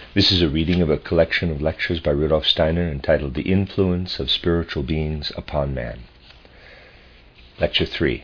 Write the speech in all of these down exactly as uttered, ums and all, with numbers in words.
This is a reading of a collection of lectures by Rudolf Steiner entitled The Influence of Spiritual Beings Upon Man. Lecture three.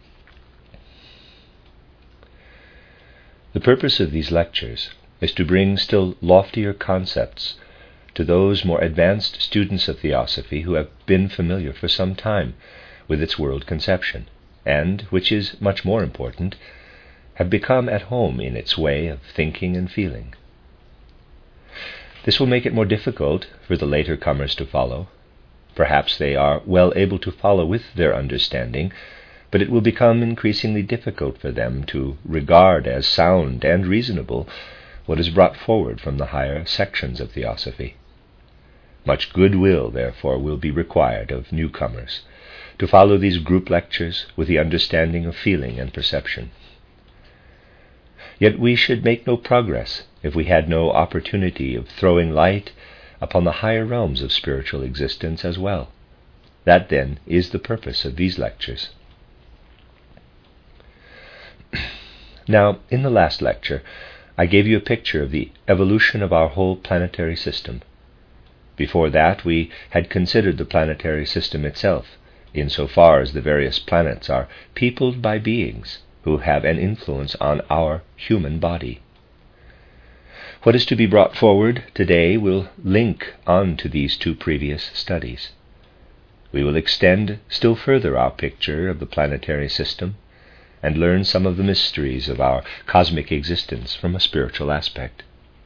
The purpose of these lectures is to bring still loftier concepts to those more advanced students of Theosophy who have been familiar for some time with its world conception, and, which is much more important, have become at home in its way of thinking and feeling. This will make it more difficult for the later comers to follow. Perhaps they are well able to follow with their understanding, but it will become increasingly difficult for them to regard as sound and reasonable what is brought forward from the higher sections of Theosophy. Much goodwill, therefore, will be required of newcomers to follow these group lectures with the understanding of feeling and perception. Yet we should make no progress if we had no opportunity of throwing light upon the higher realms of spiritual existence as well. That, then, is the purpose of these lectures. Now, in the last lecture, I gave you a picture of the evolution of our whole planetary system. Before that, we had considered the planetary system itself, insofar as the various planets are peopled by beings who have an influence on our human body. What is to be brought forward today will link on to these two previous studies. We will extend still further our picture of the planetary system and learn some of the mysteries of our cosmic existence from a spiritual aspect.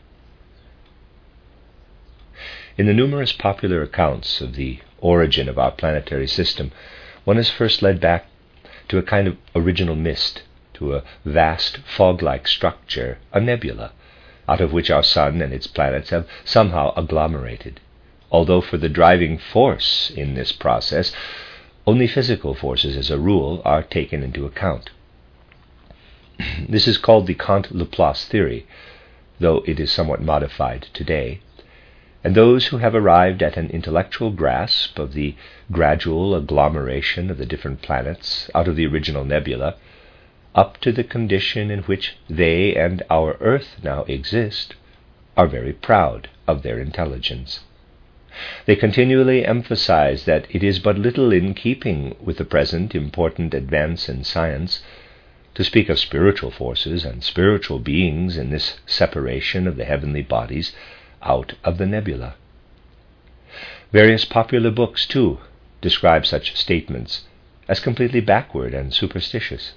In the numerous popular accounts of the origin of our planetary system, one is first led back to a kind of original mist, to a vast fog-like structure, a nebula, out of which our sun and its planets have somehow agglomerated, although for the driving force in this process, only physical forces as a rule are taken into account. This is called the Kant-Laplace theory, though it is somewhat modified today, and those who have arrived at an intellectual grasp of the gradual agglomeration of the different planets out of the original nebula, up to the condition in which they and our Earth now exist, are very proud of their intelligence. They continually emphasize that it is but little in keeping with the present important advance in science to speak of spiritual forces and spiritual beings in this separation of the heavenly bodies out of the nebula. Various popular books, too, describe such statements as completely backward and superstitious.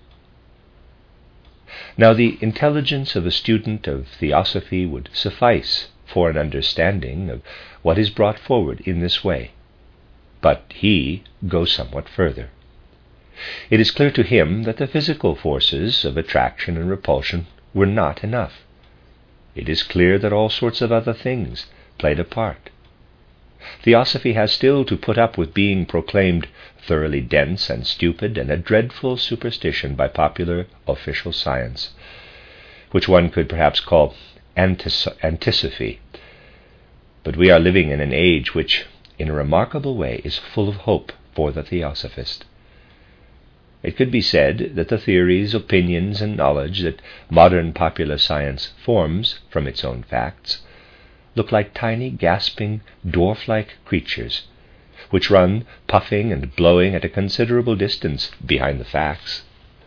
Now, the intelligence of a student of Theosophy would suffice for an understanding of what is brought forward in this way, but he goes somewhat further. It is clear to him that the physical forces of attraction and repulsion were not enough. It is clear that all sorts of other things played a part. Theosophy has still to put up with being proclaimed thoroughly dense and stupid and a dreadful superstition by popular official science, which one could perhaps call antis- antisophy. But we are living in an age which, in a remarkable way, is full of hope for the Theosophist. It could be said that the theories, opinions, and knowledge that modern popular science forms from its own facts look like tiny, gasping, dwarf-like creatures, which run puffing and blowing at a considerable distance behind the facts.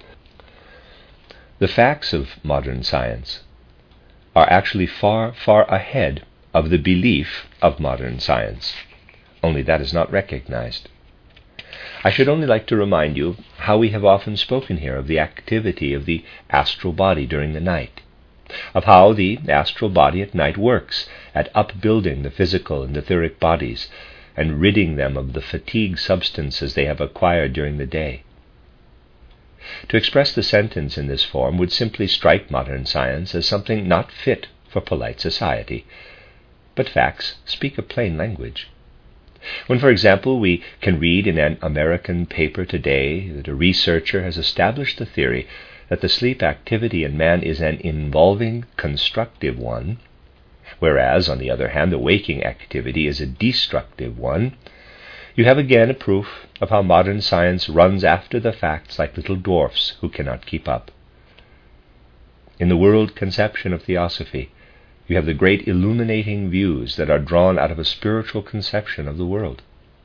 The facts of modern science are actually far, far ahead of the belief of modern science, only that is not recognized. I should only like to remind you how we have often spoken here of the activity of the astral body during the night, of how the astral body at night works at upbuilding the physical and etheric bodies and ridding them of the fatigue substances they have acquired during the day. To express the sentence in this form would simply strike modern science as something not fit for polite society, but facts speak a plain language. When, for example, we can read in an American paper today that a researcher has established the theory that the sleep activity in man is an involving, constructive one, whereas, on the other hand, the waking activity is a destructive one, you have again a proof of how modern science runs after the facts like little dwarfs who cannot keep up. In the world conception of Theosophy, You have the great illuminating views that are drawn out of a spiritual conception of the world.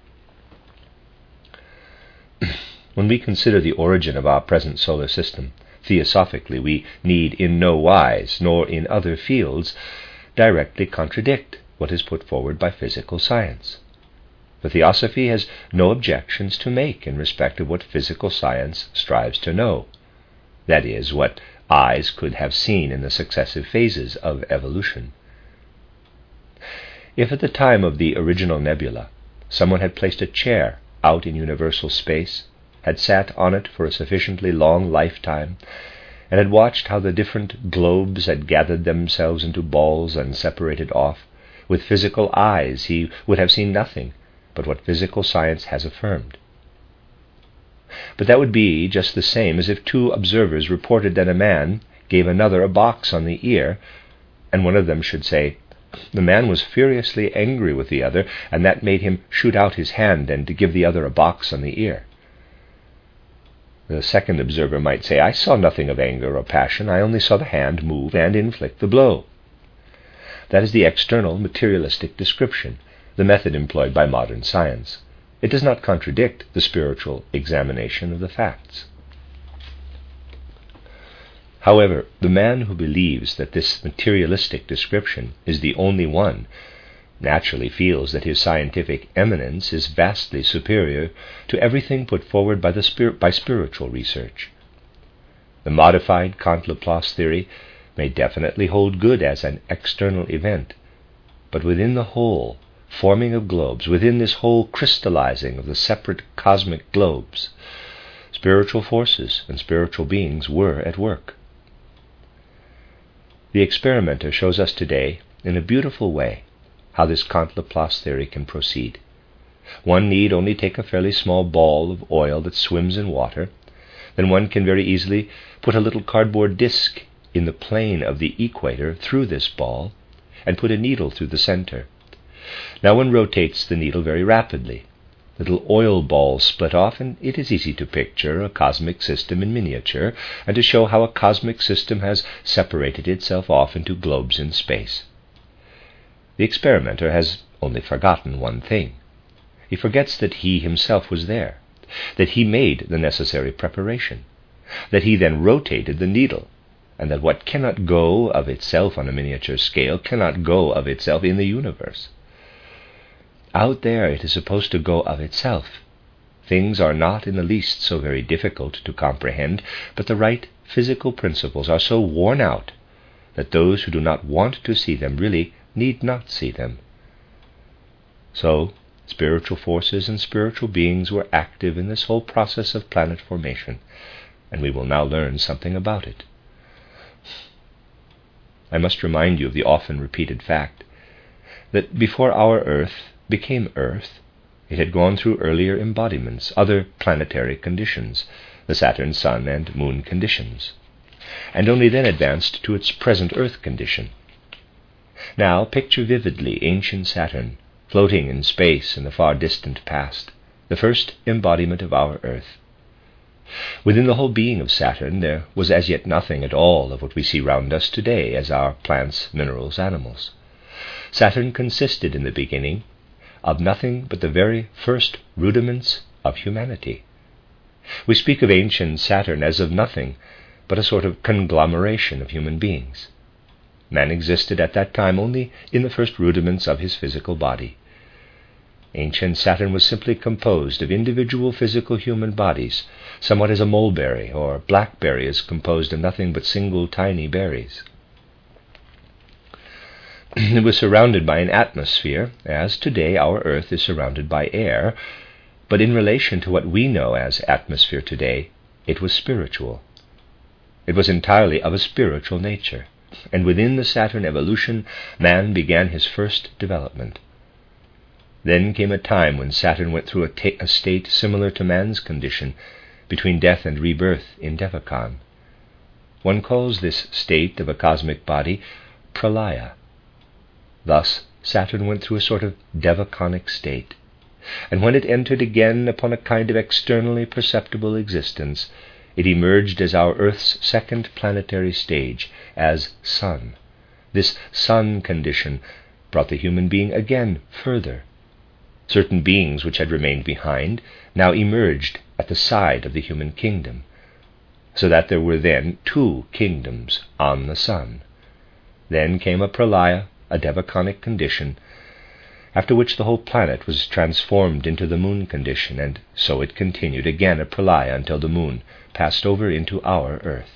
When we consider the origin of our present solar system, theosophically, we need in no wise, nor in other fields, directly contradict what is put forward by physical science. The Theosophy has no objections to make in respect of what physical science strives to know, that is, what eyes could have seen in the successive phases of evolution. If at the time of the original nebula someone had placed a chair out in universal space, had sat on it for a sufficiently long lifetime, and had watched how the different globes had gathered themselves into balls and separated off, with physical eyes he would have seen nothing but what physical science has affirmed. But that would be just the same as if two observers reported that a man gave another a box on the ear, and one of them should say, "The man was furiously angry with the other, and that made him shoot out his hand and to give the other a box on the ear." The second observer might say, "I saw nothing of anger or passion, I only saw the hand move and inflict the blow." That is the external materialistic description, the method employed by modern science. It does not contradict the spiritual examination of the facts. However, the man who believes that this materialistic description is the only one naturally feels that his scientific eminence is vastly superior to everything put forward by, the spir- by spiritual research. The modified Kant-Laplace theory may definitely hold good as an external event, but within the whole forming of globes, within this whole crystallizing of the separate cosmic globes, spiritual forces and spiritual beings were at work. The experimenter shows us today, in a beautiful way, how this Kant-Laplace theory can proceed. One need only take a fairly small ball of oil that swims in water, then one can very easily put a little cardboard disc in the plane of the equator through this ball, and put a needle through the center. Now one rotates the needle very rapidly. Little oil balls split off, and it is easy to picture a cosmic system in miniature, and to show how a cosmic system has separated itself off into globes in space. The experimenter has only forgotten one thing. He forgets that he himself was there, that he made the necessary preparation, that he then rotated the needle, and that what cannot go of itself on a miniature scale cannot go of itself in the universe. Out there it is supposed to go of itself. Things are not in the least so very difficult to comprehend, but the right physical principles are so worn out that those who do not want to see them really need not see them. So, spiritual forces and spiritual beings were active in this whole process of planet formation, and we will now learn something about it. I must remind you of the often repeated fact that before our Earth became Earth, it had gone through earlier embodiments, other planetary conditions, the Saturn, Sun, and Moon conditions, and only then advanced to its present Earth condition. Now picture vividly ancient Saturn, floating in space in the far distant past, the first embodiment of our Earth. Within the whole being of Saturn there was as yet nothing at all of what we see round us today as our plants, minerals, animals. Saturn consisted in the beginning of nothing but the very first rudiments of humanity. We speak of ancient Saturn as of nothing but a sort of conglomeration of human beings. Man existed at that time only in the first rudiments of his physical body. Ancient Saturn was simply composed of individual physical human bodies, somewhat as a mulberry or blackberry is composed of nothing but single tiny berries. It was surrounded by an atmosphere, as today our Earth is surrounded by air, but in relation to what we know as atmosphere today, it was spiritual. It was entirely of a spiritual nature, and within the Saturn evolution, man began his first development. Then came a time when Saturn went through a, ta- a state similar to man's condition, between death and rebirth in Devachan. One calls this state of a cosmic body pralaya. Thus Saturn went through a sort of devachanic state, and when it entered again upon a kind of externally perceptible existence, it emerged as our Earth's second planetary stage, as Sun, This sun condition brought the human being again further. Certain beings which had remained behind now emerged at the side of the human kingdom, so that there were then two kingdoms on the sun. Then came a pralaya, a devaconic condition, after which the whole planet was transformed into the moon condition, and so it continued again a pralaya until the moon passed over into our earth.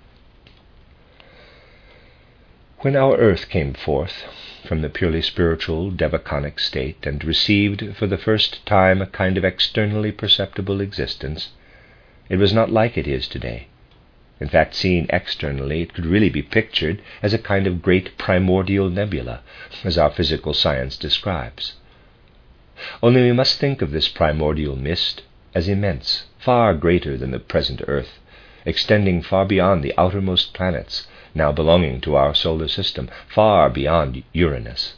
When our earth came forth from the purely spiritual devaconic state and received for the first time a kind of externally perceptible existence, it was not like it is today. In fact, seen externally, it could really be pictured as a kind of great primordial nebula, as our physical science describes. Only we must think of this primordial mist as immense, far greater than the present earth, extending far beyond the outermost planets, now belonging to our solar system, far beyond Uranus.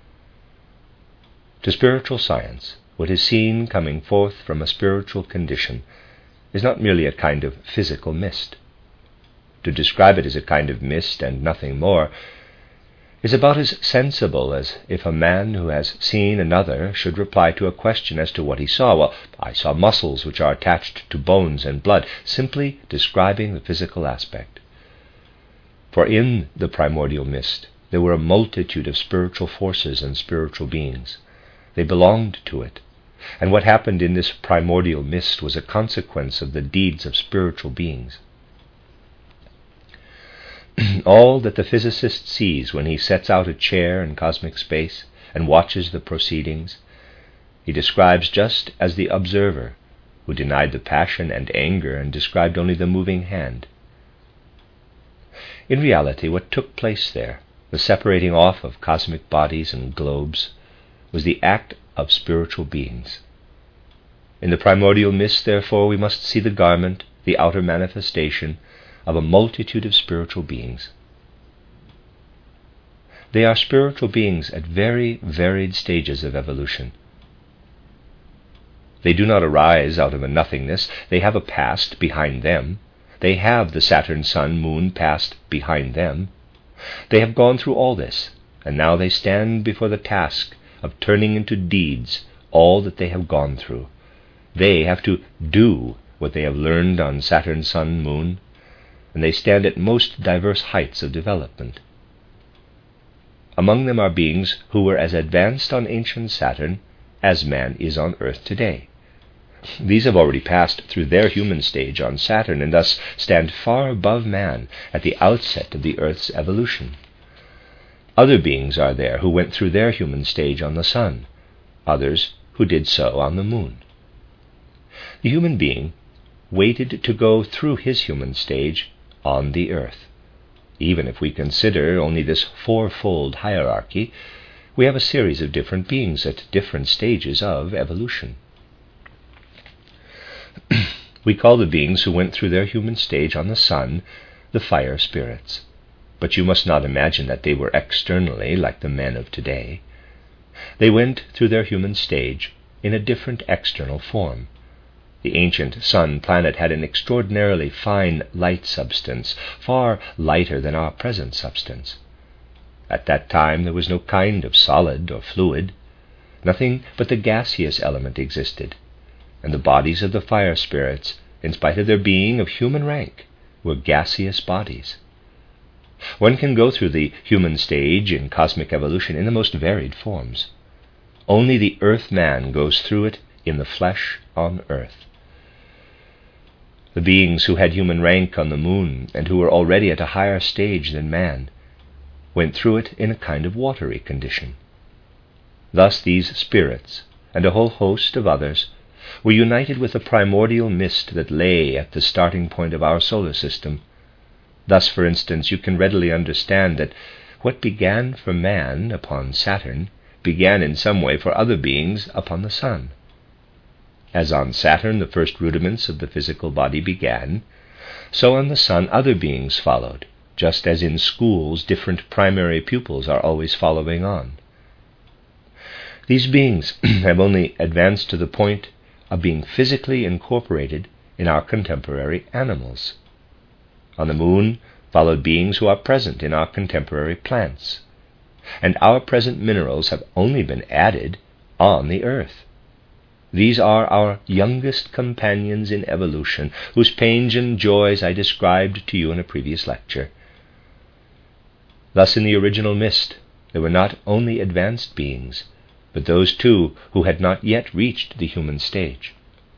To spiritual science, what is seen coming forth from a spiritual condition is not merely a kind of physical mist. To describe it as a kind of mist and nothing more is about as sensible as if a man who has seen another should reply to a question as to what he saw. Well, I saw muscles which are attached to bones and blood, simply describing the physical aspect. For in the primordial mist there were a multitude of spiritual forces and spiritual beings. They belonged to it, and what happened in this primordial mist was a consequence of the deeds of spiritual beings. All that the physicist sees when he sets out a chair in cosmic space and watches the proceedings, he describes just as the observer who denied the passion and anger and described only the moving hand. In reality, what took place there, the separating off of cosmic bodies and globes, was the act of spiritual beings. In the primordial mist, therefore, we must see the garment, the outer manifestation, of a multitude of spiritual beings. They are spiritual beings at very varied stages of evolution. They do not arise out of a nothingness. They have a past behind them. They have the Saturn, Sun, Moon past behind them. They have gone through all this, and now they stand before the task of turning into deeds all that they have gone through. They have to do what they have learned on Saturn, Sun, Moon, and they stand at most diverse heights of development. Among them are beings who were as advanced on ancient Saturn as man is on Earth today. These have already passed through their human stage on Saturn, and thus stand far above man at the outset of the Earth's evolution. Other beings are there who went through their human stage on the Sun, others who did so on the Moon. The human being waited to go through his human stage on the Earth. Even if we consider only this fourfold hierarchy, we have a series of different beings at different stages of evolution. We call the beings who went through their human stage on the Sun the fire spirits, but you must not imagine that they were externally like the men of today. They went through their human stage in a different external form. The ancient sun planet had an extraordinarily fine light substance, far lighter than our present substance. At that time there was no kind of solid or fluid. Nothing but the gaseous element existed, and the bodies of the fire spirits, in spite of their being of human rank, were gaseous bodies. One can go through the human stage in cosmic evolution in the most varied forms. Only the earth man goes through it in the flesh on earth. The beings who had human rank on the moon, and who were already at a higher stage than man, went through it in a kind of watery condition. Thus these spirits, and a whole host of others, were united with the primordial mist that lay at the starting point of our solar system. Thus, for instance, you can readily understand that what began for man upon Saturn began in some way for other beings upon the Sun. As on Saturn the first rudiments of the physical body began, so on the Sun other beings followed, just as in schools different primary pupils are always following on. These beings have only advanced to the point of being physically incorporated in our contemporary animals. On the moon, followed beings who are present in our contemporary plants. And our present minerals have only been added on the earth. These are our youngest companions in evolution, whose pains and joys I described to you in a previous lecture. Thus in the original mist, there were not only advanced beings, but those too who had not yet reached the human stage.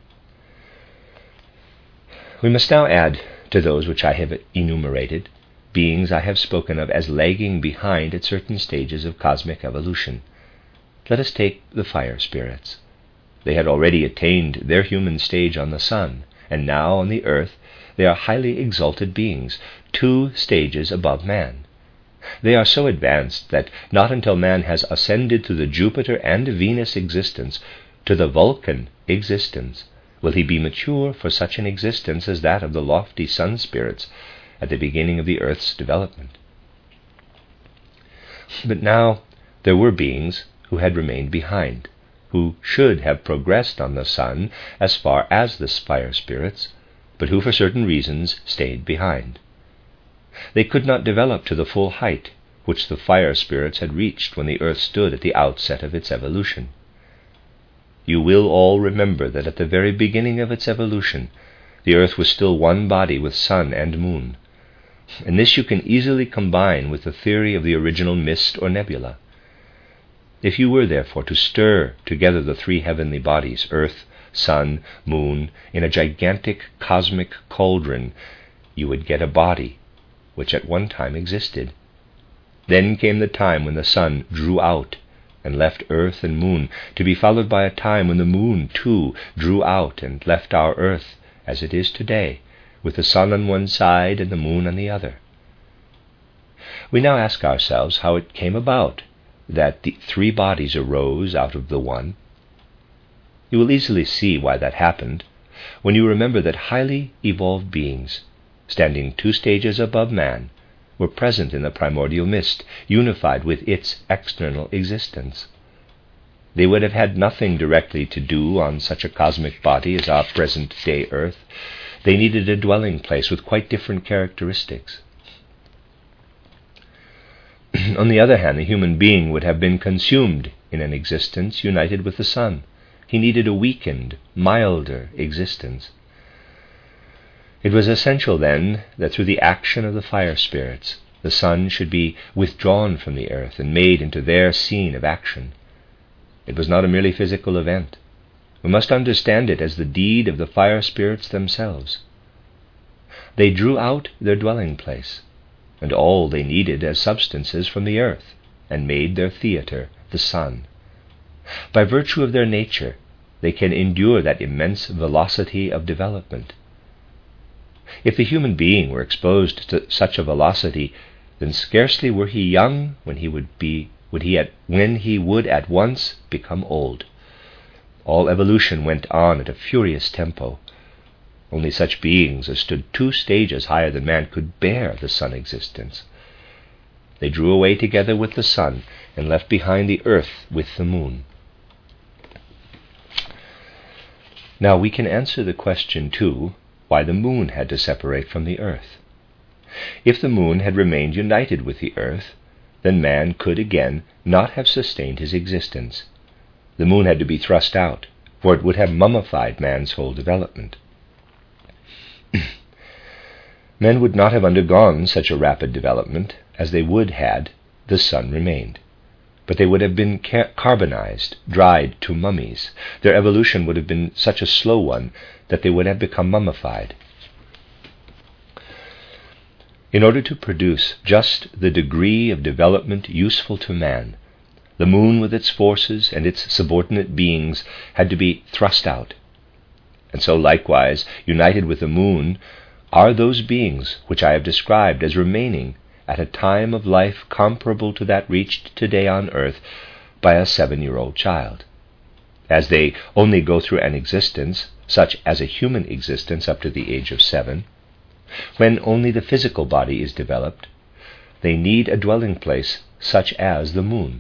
We must now add to those which I have enumerated beings I have spoken of as lagging behind at certain stages of cosmic evolution. Let us take the fire spirits. They had already attained their human stage on the sun, and now on the earth they are highly exalted beings, two stages above man. They are so advanced that not until man has ascended to the Jupiter and Venus existence, to the Vulcan existence, will he be mature for such an existence as that of the lofty sun spirits at the beginning of the earth's development. But now there were beings who had remained behind, who should have progressed on the sun as far as the fire spirits, but who for certain reasons stayed behind. They could not develop to the full height which the fire spirits had reached when the earth stood at the outset of its evolution. You will all remember that at the very beginning of its evolution, the earth was still one body with sun and moon, and this you can easily combine with the theory of the original mist or nebula. If you were therefore to stir together the three heavenly bodies, earth, sun, moon, in a gigantic cosmic cauldron, you would get a body which at one time existed. Then came the time when the sun drew out and left earth and moon, to be followed by a time when the moon too drew out and left our earth as it is today, with the sun on one side and the moon on the other. We now ask ourselves how it came about that the three bodies arose out of the one. You will easily see why that happened when you remember that highly evolved beings, standing two stages above man, were present in the primordial mist, unified with its external existence. They would have had nothing directly to do on such a cosmic body as our present-day earth. They needed a dwelling place with quite different characteristics. On the other hand, the human being would have been consumed in an existence united with the sun. He needed a weakened, milder existence. It was essential, then, that through the action of the fire spirits, the sun should be withdrawn from the earth and made into their scene of action. It was not a merely physical event. We must understand it as the deed of the fire spirits themselves. They drew out their dwelling place, and all they needed as substances from the earth, and made their theatre the sun. By virtue of their nature, they can endure that immense velocity of development. If the human being were exposed to such a velocity, then scarcely were he young when he would be would he at when he would at once become old. All evolution went on at a furious tempo. Only such beings as stood two stages higher than man could bear the sun existence. They drew away together with the sun and left behind the earth with the moon. Now we can answer the question, too, why the moon had to separate from the earth. If the moon had remained united with the earth, then man could again not have sustained his existence. The moon had to be thrust out, for it would have mummified man's whole development. Men would not have undergone such a rapid development as they would had the sun remained, but they would have been car- carbonized, dried to mummies. Their evolution would have been such a slow one that they would have become mummified. In order to produce just the degree of development useful to man, the moon with its forces and its subordinate beings had to be thrust out. And so likewise, united with the moon, are those beings which I have described as remaining at a time of life comparable to that reached today on earth by a seven-year-old child. As they only go through an existence, such as a human existence up to the age of seven, when only the physical body is developed, they need a dwelling place such as the moon.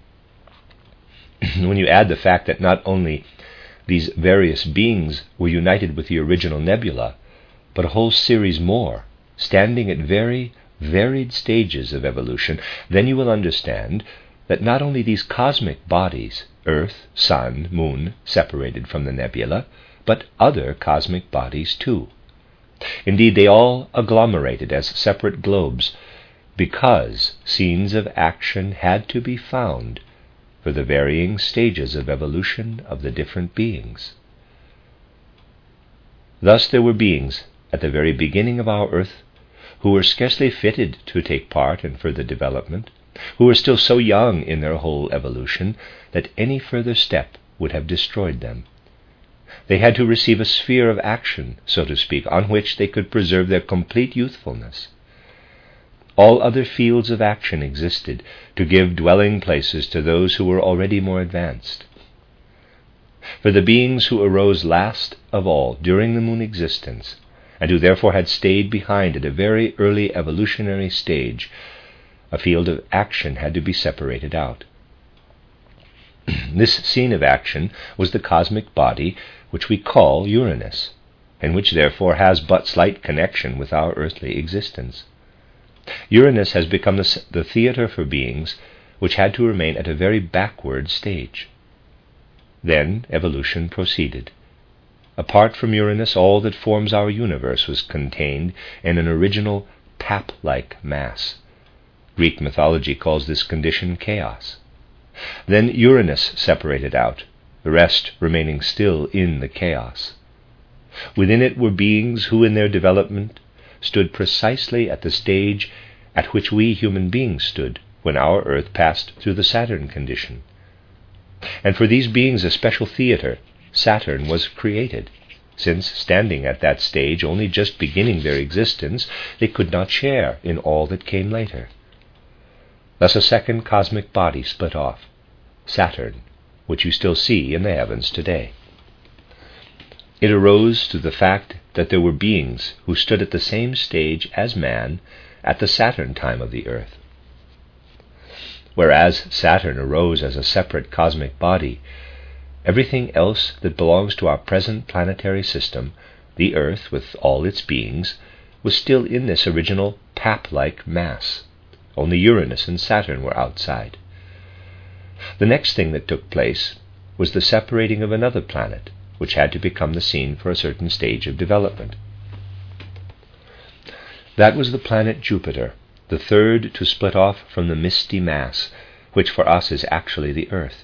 When you add the fact that not only these various beings were united with the original nebula, but a whole series more, standing at very varied stages of evolution, then you will understand that not only these cosmic bodies, Earth, Sun, Moon, separated from the nebula, but other cosmic bodies too. Indeed, they all agglomerated as separate globes, because scenes of action had to be found for the varying stages of evolution of the different beings. Thus there were beings at the very beginning of our earth who were scarcely fitted to take part in further development, who were still so young in their whole evolution that any further step would have destroyed them. They had to receive a sphere of action, so to speak, on which they could preserve their complete youthfulness. All other fields of action existed to give dwelling places to those who were already more advanced. For the beings who arose last of all during the moon existence, and who therefore had stayed behind at a very early evolutionary stage, a field of action had to be separated out. This scene of action was the cosmic body which we call Uranus, and which therefore has but slight connection with our earthly existence. Uranus has become the, the theater for beings which had to remain at a very backward stage. Then evolution proceeded. Apart from Uranus, all that forms our universe was contained in an original pap-like mass. Greek mythology calls this condition chaos. Then Uranus separated out, the rest remaining still in the chaos. Within it were beings who in their development stood precisely at the stage at which we human beings stood when our earth passed through the Saturn condition. And for these beings a special theater, Saturn, was created, since standing at that stage, only just beginning their existence, they could not share in all that came later. Thus a second cosmic body split off, Saturn, which you still see in the heavens today. It arose through the fact that there were beings who stood at the same stage as man at the Saturn time of the earth. Whereas Saturn arose as a separate cosmic body, everything else that belongs to our present planetary system, the earth with all its beings, was still in this original pap-like mass. Only Uranus and Saturn were outside. The next thing that took place was the separating of another planet, which had to become the scene for a certain stage of development. That was the planet Jupiter, the third to split off from the misty mass, which for us is actually the earth.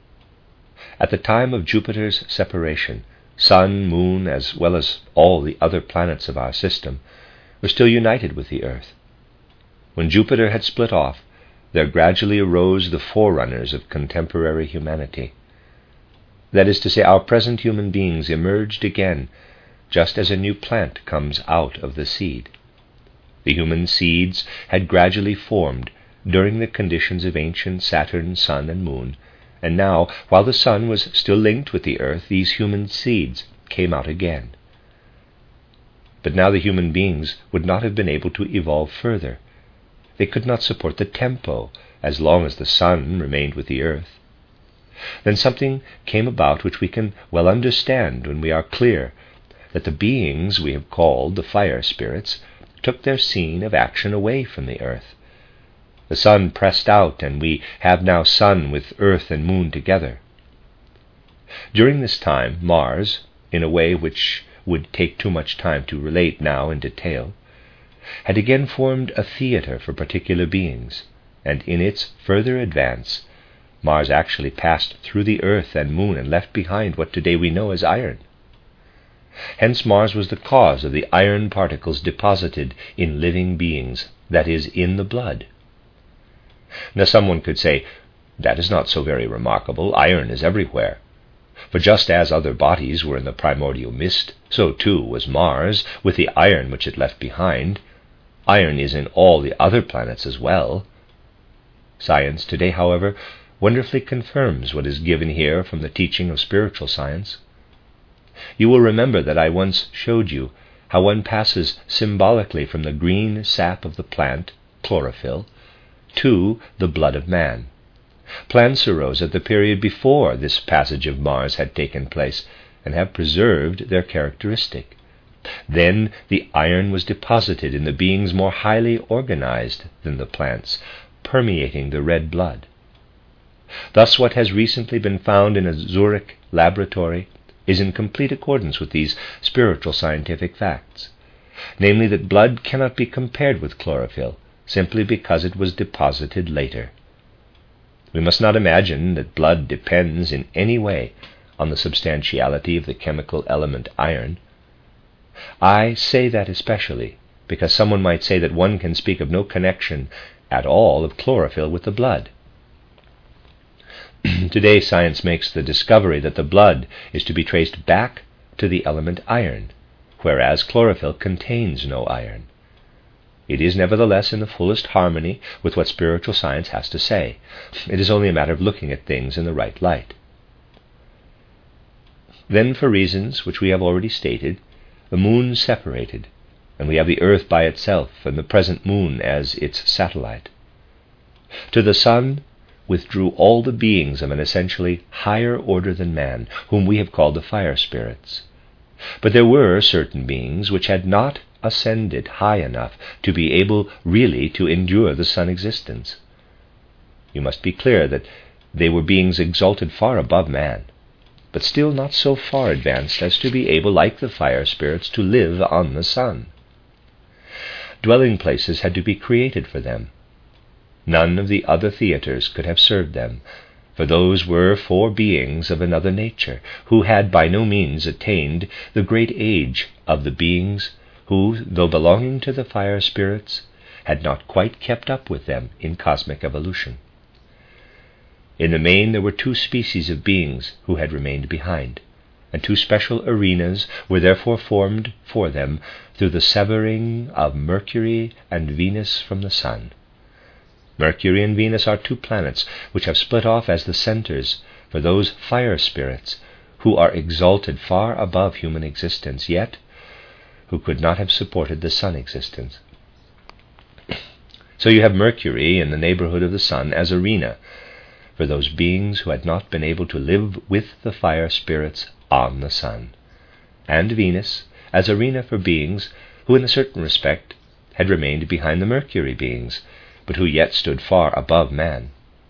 At the time of Jupiter's separation, Sun, Moon, as well as all the other planets of our system, were still united with the earth. When Jupiter had split off, there gradually arose the forerunners of contemporary humanity. That is to say, our present human beings emerged again, just as a new plant comes out of the seed. The human seeds had gradually formed during the conditions of ancient Saturn, Sun, and Moon, and now, while the Sun was still linked with the earth, these human seeds came out again. But now the human beings would not have been able to evolve further. They could not support the tempo as long as the Sun remained with the earth. Then something came about which we can well understand when we are clear that the beings we have called the fire spirits took their scene of action away from the earth. The Sun pressed out, and we have now Sun with Earth and Moon together. During this time, Mars, in a way which would take too much time to relate now in detail, had again formed a theater for particular beings, and in its further advance, Mars actually passed through the Earth and Moon and left behind what today we know as iron. Hence Mars was the cause of the iron particles deposited in living beings, that is, in the blood. Now someone could say, that is not so very remarkable. Iron is everywhere. For just as other bodies were in the primordial mist, so too was Mars, with the iron which it left behind. Iron is in all the other planets as well. Science today, however, wonderfully confirms what is given here from the teaching of spiritual science. You will remember that I once showed you how one passes symbolically from the green sap of the plant, chlorophyll, to the blood of man. Plants arose at the period before this passage of Mars had taken place, and have preserved their characteristic. Then the iron was deposited in the beings more highly organized than the plants, permeating the red blood. Thus what has recently been found in a Zurich laboratory is in complete accordance with these spiritual scientific facts, namely that blood cannot be compared with chlorophyll simply because it was deposited later. We must not imagine that blood depends in any way on the substantiality of the chemical element iron. I say that especially because someone might say that one can speak of no connection at all of chlorophyll with the blood. Today science makes the discovery that the blood is to be traced back to the element iron, whereas chlorophyll contains no iron. It is nevertheless in the fullest harmony with what spiritual science has to say. It is only a matter of looking at things in the right light. Then, for reasons which we have already stated, the moon separated, and we have the earth by itself and the present moon as its satellite. To the sun withdrew all the beings of an essentially higher order than man, whom we have called the fire spirits. But there were certain beings which had not ascended high enough to be able really to endure the sun existence. You must be clear that they were beings exalted far above man, but still not so far advanced as to be able, like the fire spirits, to live on the sun. Dwelling places had to be created for them. None of the other theaters could have served them, for those were for beings of another nature, who had by no means attained the great age of the beings who, though belonging to the fire spirits, had not quite kept up with them in cosmic evolution. In the main there were two species of beings who had remained behind, and two special arenas were therefore formed for them through the severing of Mercury and Venus from the sun. Mercury and Venus are two planets which have split off as the centers for those fire spirits who are exalted far above human existence, yet who could not have supported the sun existence. So you have Mercury in the neighborhood of the sun as arena for those beings who had not been able to live with the fire spirits on the sun, and Venus as arena for beings who in a certain respect had remained behind the Mercury beings, but who yet stood far above man.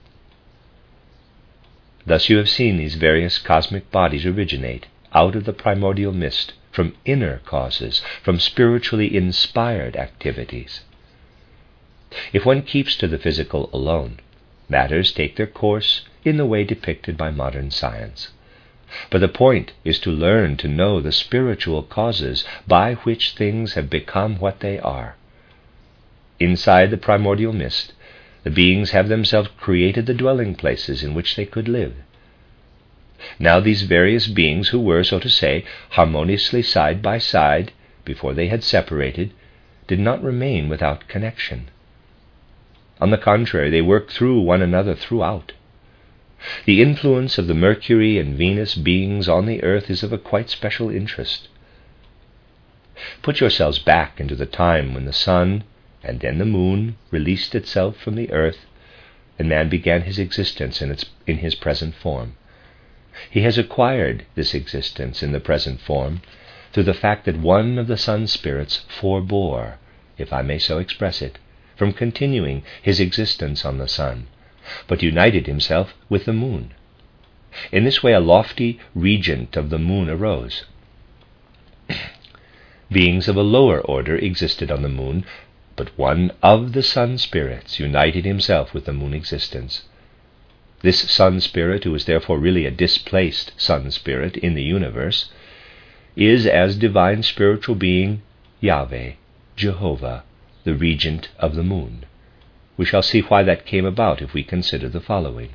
Thus you have seen these various cosmic bodies originate out of the primordial mist, from inner causes, from spiritually inspired activities. If one keeps to the physical alone, matters take their course in the way depicted by modern science. But the point is to learn to know the spiritual causes by which things have become what they are. Inside the primordial mist, the beings have themselves created the dwelling places in which they could live. Now these various beings who were, so to say, harmoniously side by side before they had separated, did not remain without connection. On the contrary, they worked through one another throughout. The influence of the Mercury and Venus beings on the earth is of a quite special interest. Put yourselves back into the time when the sun and then the moon released itself from the earth, and man began his existence in, its, in his present form. He has acquired this existence in the present form through the fact that one of the sun spirits forbore, if I may so express it, from continuing his existence on the sun, but united himself with the moon. In this way a lofty regent of the moon arose. Beings of a lower order existed on the moon, but one of the sun spirits united himself with the moon existence. This sun spirit, who is therefore really a displaced sun spirit in the universe, is as divine spiritual being Yahweh, Jehovah, the regent of the moon. We shall see why that came about if we consider the following.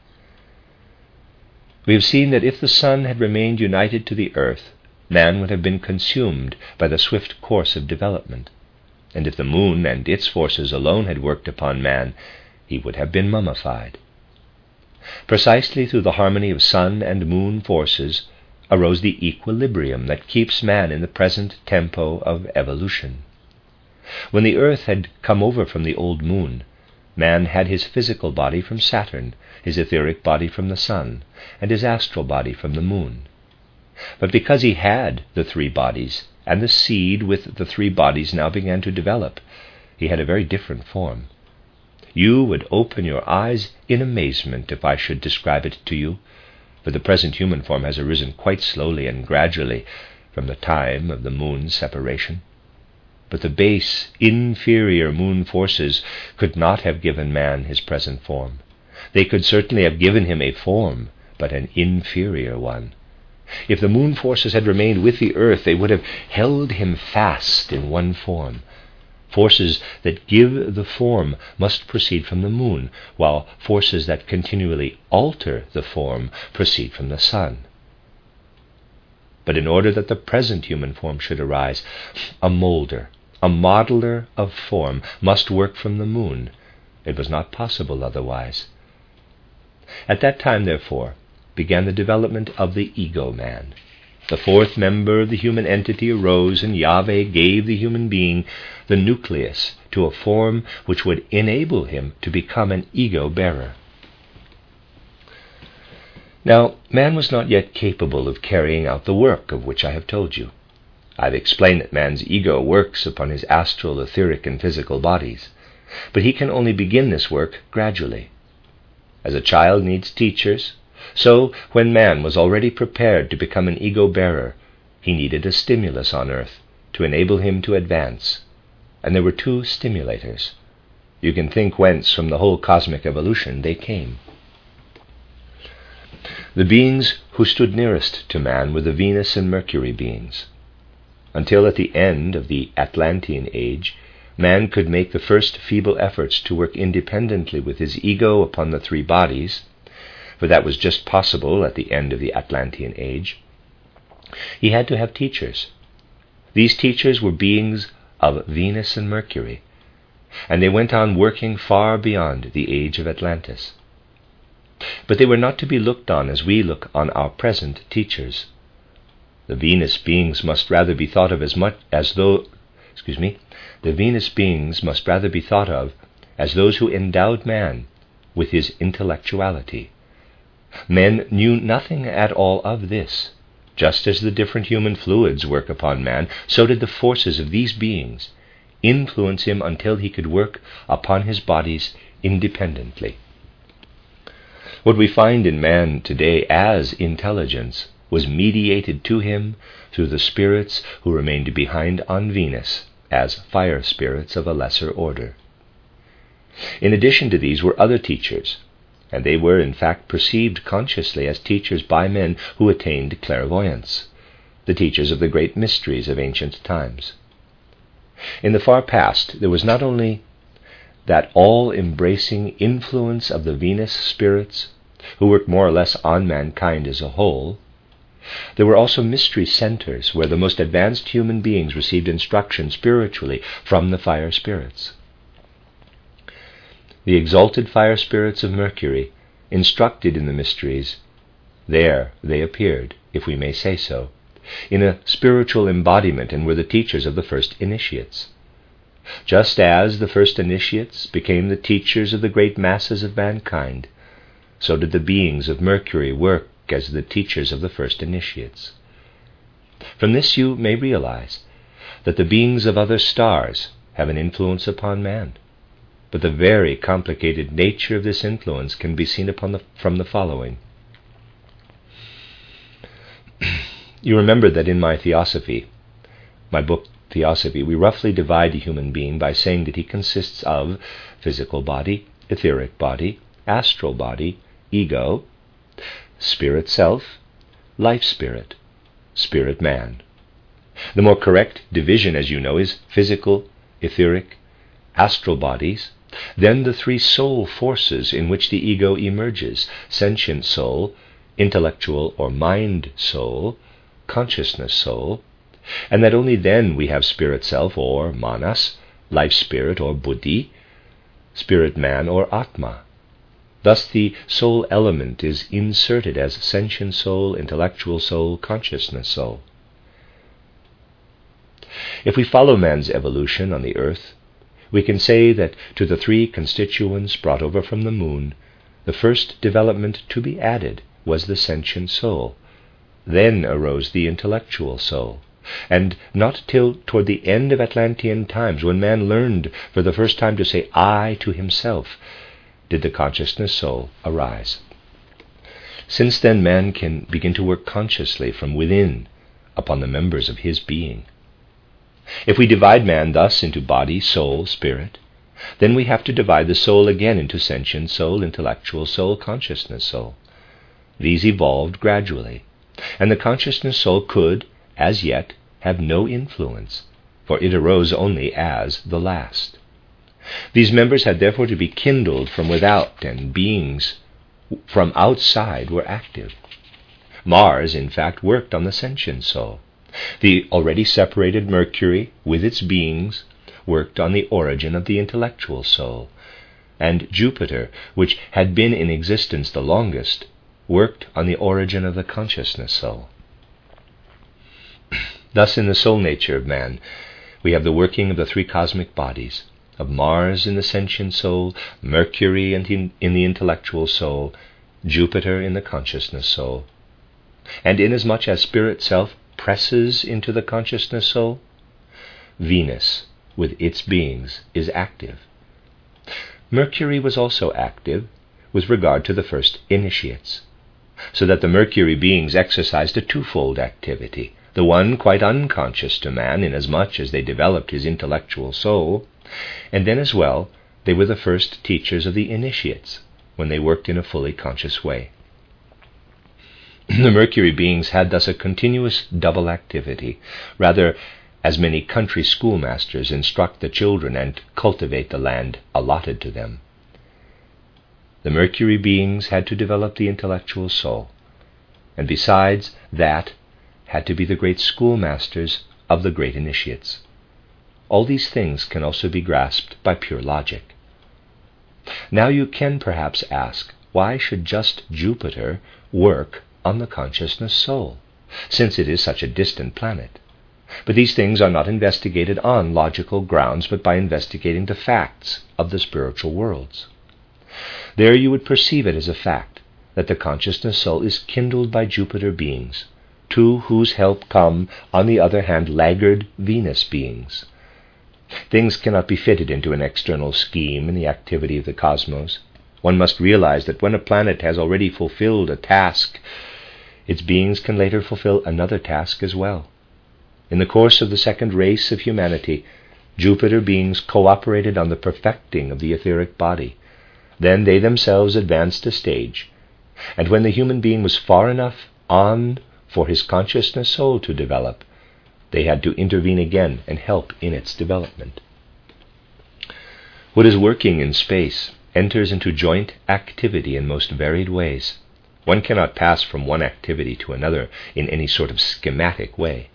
We have seen that if the sun had remained united to the earth, man would have been consumed by the swift course of development, and if the moon and its forces alone had worked upon man, he would have been mummified. Precisely through the harmony of sun and moon forces arose the equilibrium that keeps man in the present tempo of evolution. When the earth had come over from the old moon, man had his physical body from Saturn, his etheric body from the sun, and his astral body from the moon. But because he had the three bodies, and the seed with the three bodies now began to develop, he had a very different form. You would open your eyes in amazement if I should describe it to you, for the present human form has arisen quite slowly and gradually from the time of the moon's separation. But the base, inferior moon forces could not have given man his present form. They could certainly have given him a form, but an inferior one. If the moon forces had remained with the earth, they would have held him fast in one form. Forces that give the form must proceed from the moon, while forces that continually alter the form proceed from the sun. But in order that the present human form should arise, a molder, a modeler of form must work from the moon. It was not possible otherwise. At that time, therefore, began the development of the ego-man. The fourth member of the human entity arose, and Yahweh gave the human being the nucleus to a form which would enable him to become an ego-bearer. Now, man was not yet capable of carrying out the work of which I have told you. I have explained that man's ego works upon his astral, etheric, and physical bodies, but he can only begin this work gradually. As a child needs teachers, so when man was already prepared to become an ego-bearer, he needed a stimulus on earth to enable him to advance. And there were two stimulators. You can think whence from the whole cosmic evolution they came. The beings who stood nearest to man were the Venus and Mercury beings. Until at the end of the Atlantean age, man could make the first feeble efforts to work independently with his ego upon the three bodies, for that was just possible at the end of the Atlantean age. He had to have teachers. These teachers were beings of Venus and Mercury, and they went on working far beyond the age of Atlantis. But they were not to be looked on as we look on our present teachers. The Venus beings must rather be thought of as much as though, excuse me, the Venus beings must rather be thought of as those who endowed man with his intellectuality. Men knew nothing at all of this. Just as the different human fluids work upon man, so did the forces of these beings influence him until he could work upon his bodies independently. What we find in man today as intelligence was mediated to him through the spirits who remained behind on Venus as fire spirits of a lesser order. In addition to these were other teachers, and they were in fact perceived consciously as teachers by men who attained clairvoyance, the teachers of the great mysteries of ancient times. In the far past, there was not only that all-embracing influence of the Venus spirits, who worked more or less on mankind as a whole, there were also mystery centers where the most advanced human beings received instruction spiritually from the fire spirits. The exalted fire spirits of Mercury, instructed in the mysteries, there they appeared, if we may say so, in a spiritual embodiment, and were the teachers of the first initiates. Just as the first initiates became the teachers of the great masses of mankind, so did the beings of Mercury work as the teachers of the first initiates. From this you may realize that the beings of other stars have an influence upon man. But the very complicated nature of this influence can be seen upon the, from the following. You remember that in my Theosophy, my book Theosophy, we roughly divide the human being by saying that he consists of physical body, etheric body, astral body, ego, spirit self, life spirit, spirit man. The more correct division, as you know, is physical, etheric, astral bodies, then the three soul forces in which the ego emerges: sentient soul, intellectual or mind soul, consciousness soul, and that only then we have spirit self or manas, life spirit or buddhi, spirit man or atma. Thus the soul element is inserted as sentient soul, intellectual soul, consciousness soul. If we follow man's evolution on the earth, we can say that to the three constituents brought over from the moon, the first development to be added was the sentient soul. Then arose the intellectual soul, and not till toward the end of Atlantean times, when man learned for the first time to say I to himself, did the consciousness soul arise. Since then, man can begin to work consciously from within upon the members of his being. If we divide man thus into body, soul, spirit, then we have to divide the soul again into sentient soul, intellectual soul, consciousness soul. These evolved gradually, and the consciousness soul could, as yet, have no influence, for it arose only as the last. These members had therefore to be kindled from without, and beings from outside were active. Mars, in fact, worked on the sentient soul. The already separated Mercury, with its beings, worked on the origin of the intellectual soul, and Jupiter, which had been in existence the longest, worked on the origin of the consciousness soul. Thus, in the soul nature of man, we have the working of the three cosmic bodies, of Mars in the sentient soul, Mercury in, in the intellectual soul, Jupiter in the consciousness soul. And inasmuch as spirit self presses into the consciousness soul, Venus, with its beings, is active. Mercury was also active with regard to the first initiates, so that the Mercury beings exercised a twofold activity, the one quite unconscious to man inasmuch as they developed his intellectual soul, and then as well they were the first teachers of the initiates when they worked in a fully conscious way. The Mercury beings had thus a continuous double activity, rather as many country schoolmasters instruct the children and cultivate the land allotted to them. The Mercury beings had to develop the intellectual soul, and besides that had to be the great schoolmasters of the great initiates. All these things can also be grasped by pure logic. Now you can perhaps ask, why should just Jupiter work on the consciousness soul, since it is such a distant planet? But these things are not investigated on logical grounds, but by investigating the facts of the spiritual worlds. There you would perceive it as a fact that the consciousness soul is kindled by Jupiter beings, to whose help come, on the other hand, laggard Venus beings. Things cannot be fitted into an external scheme in the activity of the cosmos. One must realize that when a planet has already fulfilled a task, its beings can later fulfill another task as well. In the course of the second race of humanity, Jupiter beings cooperated on the perfecting of the etheric body. Then they themselves advanced a stage, and when the human being was far enough on for his consciousness soul to develop, they had to intervene again and help in its development. What is working in space enters into joint activity in most varied ways. One cannot pass from one activity to another in any sort of schematic way.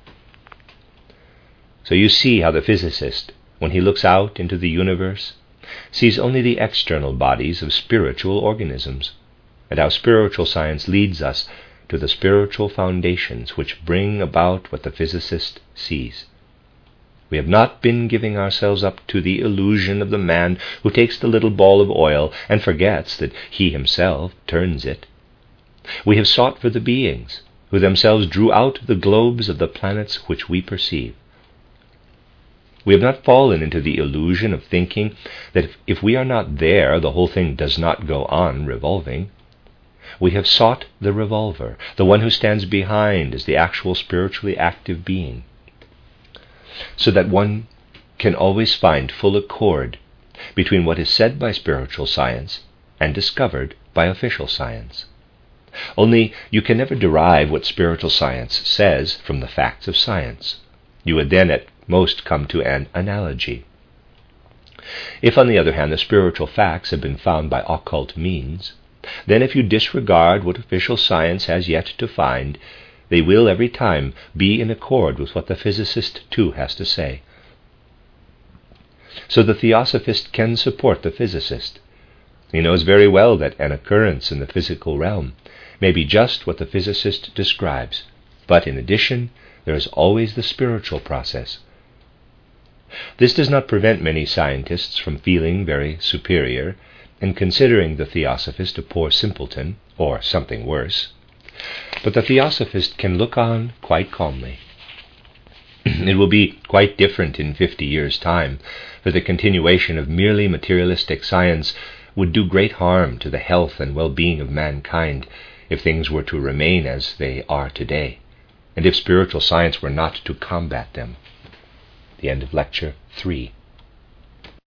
So you see how the physicist, when he looks out into the universe, sees only the external bodies of spiritual organisms, and how spiritual science leads us to the spiritual foundations which bring about what the physicist sees. We have not been giving ourselves up to the illusion of the man who takes the little ball of oil and forgets that he himself turns it. We have sought for the beings who themselves drew out the globes of the planets which we perceive. We have not fallen into the illusion of thinking that if, if we are not there, the whole thing does not go on revolving. We have sought the revolver, the one who stands behind as the actual spiritually active being, so that one can always find full accord between what is said by spiritual science and discovered by official science. Only you can never derive what spiritual science says from the facts of science. You would then at most come to an analogy. If, on the other hand, the spiritual facts have been found by occult means, then if you disregard what official science has yet to find, they will every time be in accord with what the physicist too has to say. So the theosophist can support the physicist. He knows very well that an occurrence in the physical realm may be just what the physicist describes, but in addition, there is always the spiritual process. This does not prevent many scientists from feeling very superior and considering the theosophist a poor simpleton, or something worse. But the theosophist can look on quite calmly. It will be quite different in fifty years' time, for the continuation of merely materialistic science would do great harm to the health and well-being of mankind if things were to remain as they are today, and if spiritual science were not to combat them. The end of Lecture three.